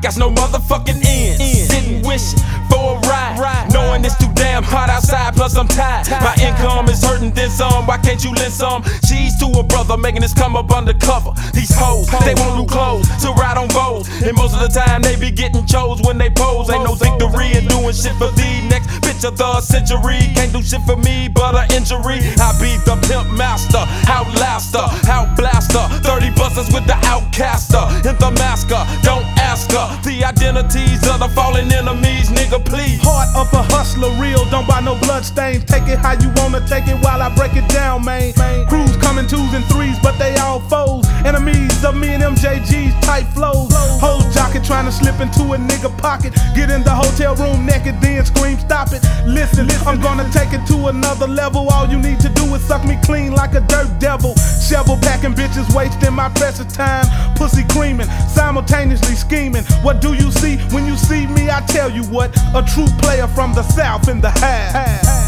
got no motherfucking end. Sitting wishing for a ride, knowing it's too damn hot outside, plus I'm tired. My income is hurting then some, why can't you lend some? She's to a brother, making this come up undercover. These hoes, they want new clothes to ride on Vogue, and most of the time they be getting chose when they pose. Ain't no victory in doing shit for the next bitch of the century. Can't do shit for me but an injury. I be the pimp master, out laster, out blaster, 30 buses with the outcaster in the masker. Don't ask her the identities of the fallen enemies, nigga, please. Heart of a hustler, real, don't buy no bloodstains. Take it how you wanna take it while I break it down, man. Crews coming 2s and 3s, but they all foes. Enemies of me and MJG's tight flows. Whole jocket trying to slip into a nigga pocket. Get in the hotel room naked, then scream, stop it. Listen, I'm gonna take it to another level. All you need to do is suck me clean like a dirt devil. Shovel packing bitches, wasting my precious time. Pussy creaming, simultaneously scheming. What do you see when you see me? I tell you what, a true player from the south in the house.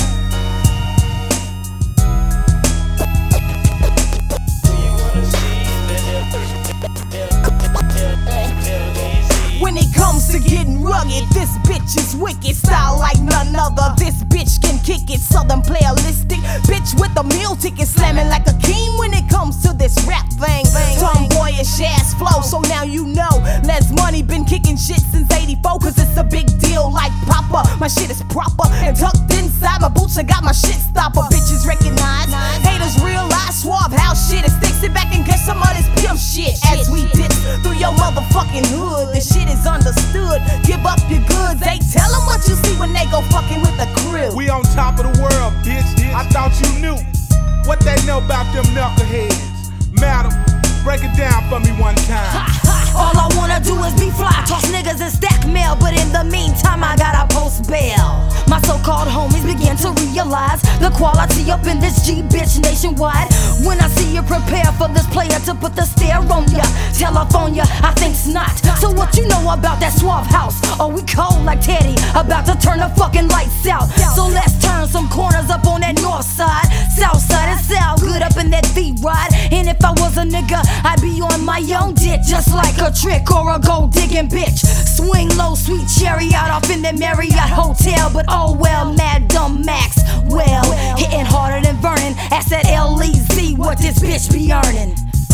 When it comes to getting rugged, this bitch is wicked. Style like none other. This bitch can kick it. Southern playalistic. Bitch with a meal ticket. Slamming like a king when it comes to this rap thing. Tomboyish ass flow. So now you know. Les Money been kicking shit since 84. Cause it's a big deal like Papa. My shit is proper and tucked inside my boots. I got my shit stopper. Bitches recognize. Haters realize. Suave house shit. It sticks it back and catch some of this pimp shit. As we dip through your motherfucking hood. This shit is understood. Give up your goods. They tell them what you see when they go fucking with the crew. We on top of the world, bitch. I thought you knew what they know about them knuckleheads. Madam, break it down for me one time. All I wanna do is be fly, toss niggas and stack mail. But in the meantime, I gotta post bail. My so-called homies begin to realize the quality up in this G-bitch nationwide. When I see you prepare for this player to put the stare on ya, telephone ya, I think's not. So what you know about that suave house? Oh, we cold like Teddy, about to turn the fucking lights out. So let's turn some corners up on that north side. South side is out, good up in that V-ride. And if I was a nigga, I'd be on my own dick, just like a trick or a gold digging bitch. Swing low, sweet cherry out off in the Marriott Hotel. But oh well, mad dumb Max, well, hitting harder than Vernon. Ask that LEZ what this bitch be earning.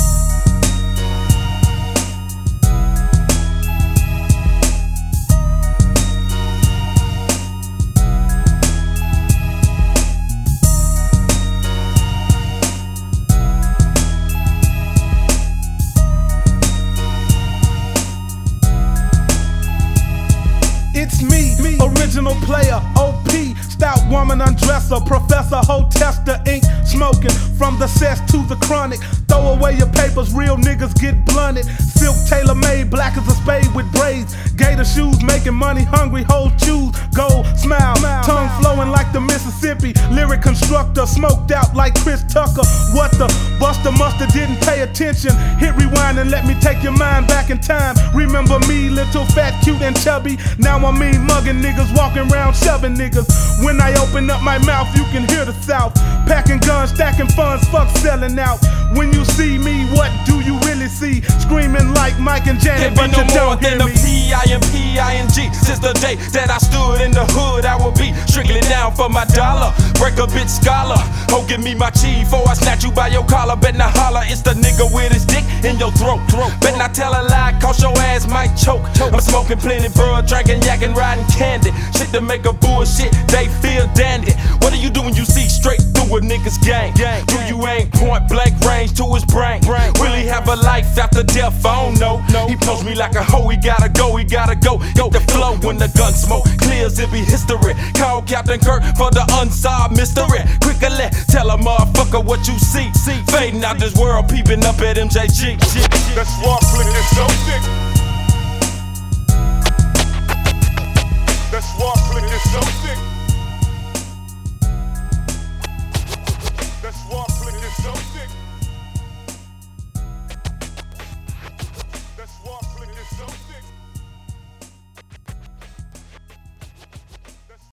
It's me, original player, OP, stout woman undresser, Professor Hotester, ink smoking, from the cess to the chronic. Throw away your papers, real niggas get blunted. Silk tailor-made, black as a spade with braids. Gator shoes, making money hungry, whole choose. Gold, smile, tongue flowing like the Mississippi. Lyric constructor, smoked out like Chris Tucker. What the? Buster Muster didn't pay attention. Hit rewind and let me take your mind back in time. Remember me, little fat, cute and chubby. Now I mean mugging niggas, walking around shoving niggas. When I open up my mouth, you can hear the South. Packing guns, stacking funds, fuck selling out. When you see me, what do you really see? Screaming like Mike and Janet, but no you more don't hear than me. a P-I-M-P-I-N-G. Since the day that I stood in the hood, I will be strictly down for my dollar. Break a bitch scholar. Oh, give me my cheese before I snatch you by your collar. Bet not holler, it's the nigga with his dick in your throat. Bet not tell a lie, cause your ass might choke. I'm smoking plenty bud, drinking yak and riding candy. Shit to make a bullshit, they feel dandy. What do you do when you see straight through a nigga's gang? Do you aim point blank range to his brain? Really have a life after death? I don't know. He pulls me like a hoe, he gotta go, he gotta go. Get the flow when the gun smoke clears, it be history. Call Captain Kirk for the unsolved mystery. Quickly tell a motherfucker what you see. Fading out this world, peeping up at MJG. That swamp click is so thick. That swamp click is so thick.